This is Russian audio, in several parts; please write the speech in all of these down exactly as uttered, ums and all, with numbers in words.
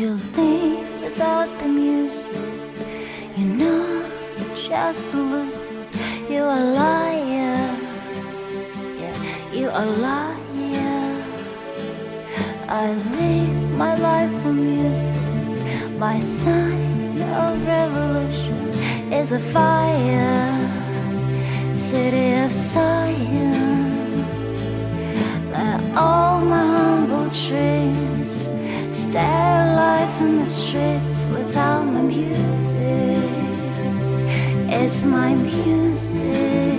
you leave without the music, you're not just a loser, you're a liar. Yeah, you're a liar. I live my life for music. My sign of revolution is a fire, city of Zion. Let all my humble dreams stare life in the streets without my music. It's my music.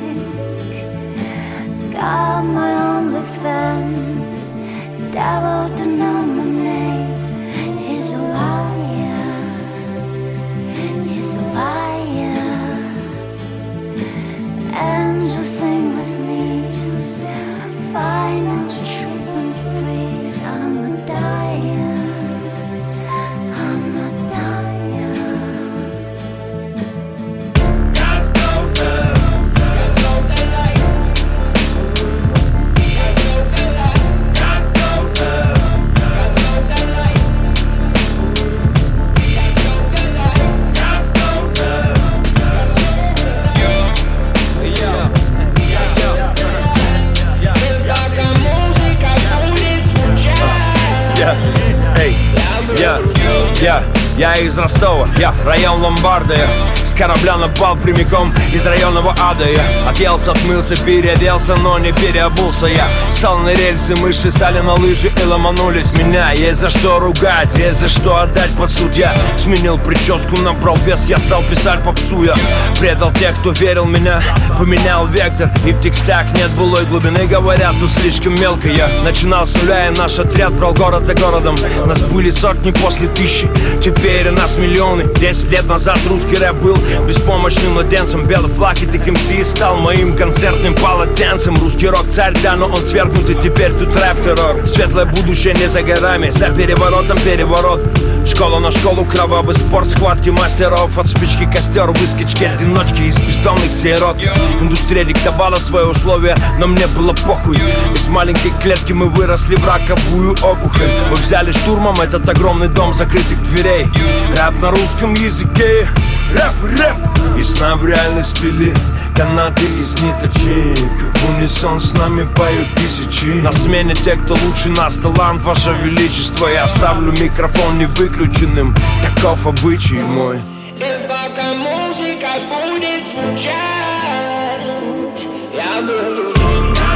God, my only fan, devil to know my name. He's a liar. He's a liar. Angels sing with me. Final trip and free. I'm not dying. I'm not dying. Let's go down. Let's go the light. Let's go the light. Let's go down. Let's go the light. Let's go the light. Let's go down. Let's go the light. Yeah, yeah, yeah, yeah. Пока музыка будет звучать. Yeah, эй, я, я, я из Ростова, я район Ломбардия. С корабля напал прямиком из районного ада. Я оделся, отмылся, переоделся, но не переобулся. Я встал на рельсы, мыши стали на лыжи и ломанулись. Меня есть за что ругать, есть за что отдать под суд. Я сменил прическу, набрал вес, я стал писать попсу. Я предал тех, кто верил в меня, поменял вектор. И в текстах нет былой глубины, говорят, тут слишком мелко. Я начинал с нуля, и наш отряд брал город за городом. Нас были сотни после тысячи, теперь нас миллионы. Десять лет назад русский рэп был беспомощным младенцем. Белый флаг и эм си стал моим концертным полотенцем. Русский рок царь, да, но он свергнут, и теперь тут рэп-террор. Светлое будущее не за горами, за переворотом переворот. Школа на школу, кровавый спорт, схватки мастеров. От спички костер, выскочки, одиночки из бездомных сирот. Индустрия диктовала свои условия, но мне было похуй. Из маленькой клетки мы выросли в раковую опухоль. Мы взяли штурмом этот огромный дом закрытых дверей. Рэп на русском языке, рэп, рэп. И с нами в реальность вели канаты из ниточек. В унисон с нами поют тысячи. На смене те, кто лучше нас, талант, ваше величество. Я оставлю микрофон не выключенным, таков обычай мой. И пока музыка будет звучать, я буду жить.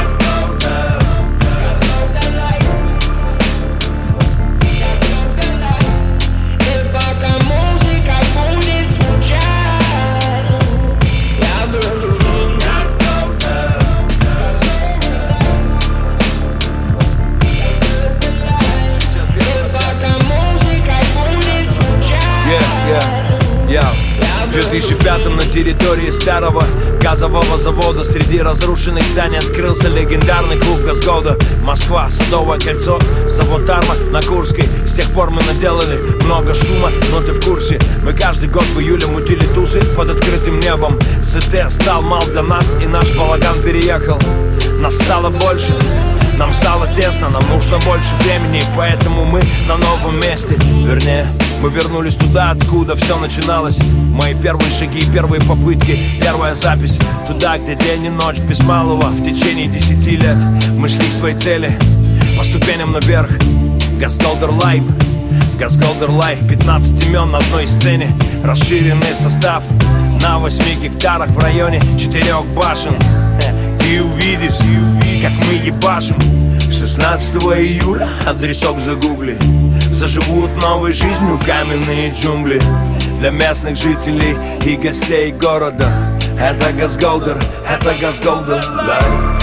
В две тысячи пятом на территории старого газового завода среди разрушенных зданий открылся легендарный клуб Газголда. Москва, Садовое кольцо, завод Арма на Курской. С тех пор мы наделали много шума, но ты в курсе. Мы каждый год в июле мутили тусы под открытым небом. ЗТ стал мал для нас, и наш балаган переехал. Нас стало больше, нам стало тесно, нам нужно больше времени, поэтому мы на новом месте. Вернее, мы вернулись туда, откуда все начиналось. Мои первые шаги, первые попытки, первая запись. Туда, где день и ночь без малого в течение десяти лет мы шли к своей цели, по ступеням наверх. Газголдер Лайв, Газголдер Лайв, пятнадцать имен на одной сцене. Расширенный состав на восьми гектарах в районе четырех башен. И увидишь, как мы ебашим. Шестнадцатого июля, адресок загугли. Заживут новой жизнью каменные джунгли. Для местных жителей и гостей города это Газголдер, это Газголдер Лайв.